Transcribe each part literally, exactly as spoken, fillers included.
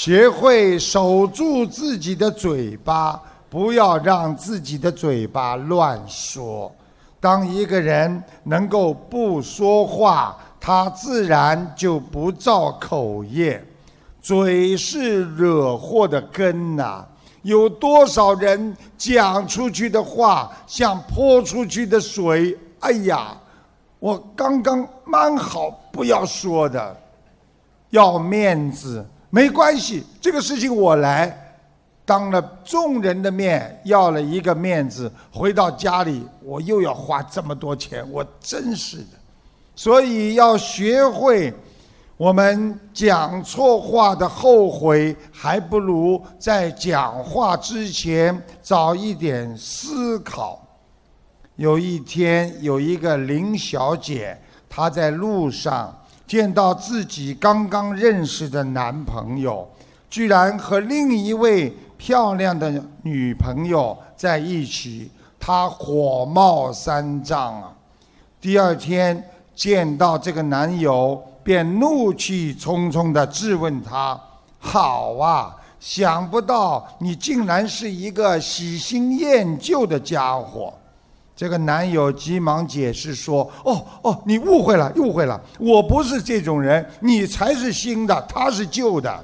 学会守住自己的嘴巴，不要让自己的嘴巴乱说。当一个人能够不说话，他自然就不造口业。嘴是惹祸的根呐、啊！有多少人讲出去的话像泼出去的水？哎呀，我刚刚蛮好，不要说的，要面子。没关系，这个事情我来，当了众人的面要了一个面子，回到家里我又要花这么多钱，我真是的。所以要学会，我们讲错话的后悔，还不如在讲话之前早一点思考。有一天，有一个林小姐，她在路上见到自己刚刚认识的男朋友，居然和另一位漂亮的女朋友在一起，她火冒三丈啊！第二天见到这个男友，便怒气冲冲地质问他：“好啊，想不到你竟然是一个喜新厌旧的家伙。”这个男友急忙解释说：“哦哦，你误会了，误会了，我不是这种人，你才是新的，他是旧的。”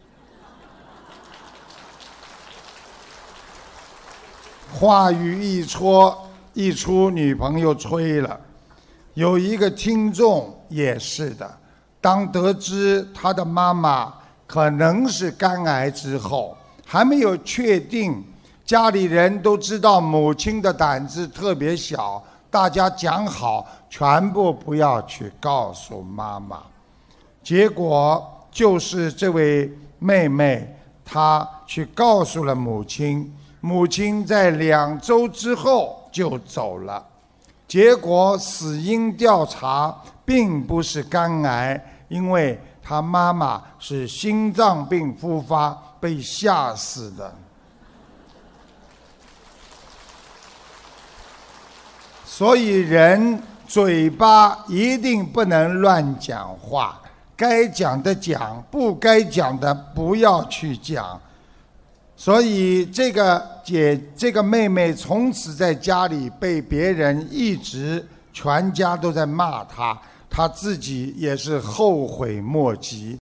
话语一戳一出，女朋友吹了。有一个听众也是的，当得知他的妈妈可能是肝癌之后，还没有确定。家里人都知道母亲的胆子特别小，大家讲好，全部不要去告诉妈妈。结果就是这位妹妹，她去告诉了母亲，母亲在两周之后就走了。结果死因调查并不是肝癌，因为她妈妈是心脏病复发，被吓死的。所以人嘴巴一定不能乱讲话，该讲的讲，不该讲的不要去讲。所以这个姐这个妹妹从此在家里被别人一直全家都在骂她，她自己也是后悔莫及。